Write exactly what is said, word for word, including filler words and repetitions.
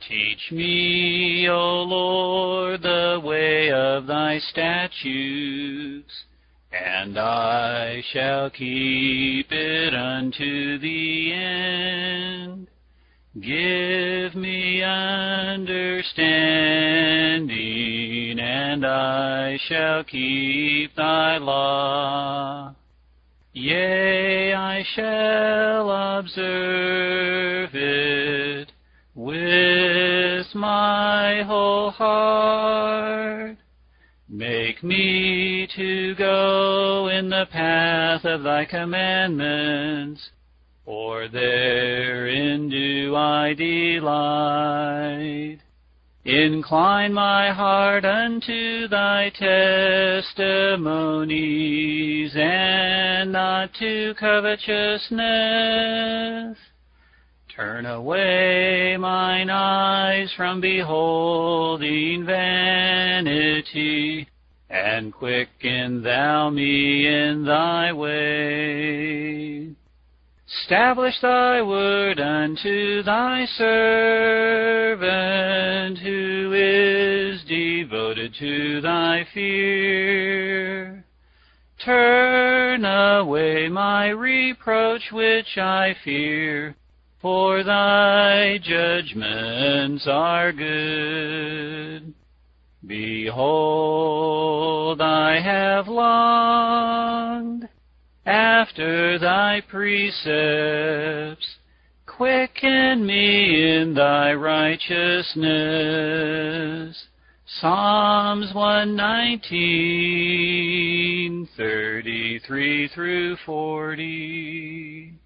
Teach me, O Lord, the way of thy statutes, and I shall keep it unto the end. Give me understanding, and I shall keep thy law. Yea, I shall observe it with my whole heart. Make me to go in the path of thy commandments, for therein do I delight. Incline my heart unto thy testimonies, and not to covetousness. Turn away mine eyes from beholding vanity, and quicken thou me in thy way. Establish thy word unto thy servant, who is devoted to thy fear. Turn away my reproach which I fear, for thy judgments are good. Behold, I have longed after thy precepts. Quicken me in thy righteousness. Psalms one nineteen, thirty-three through forty.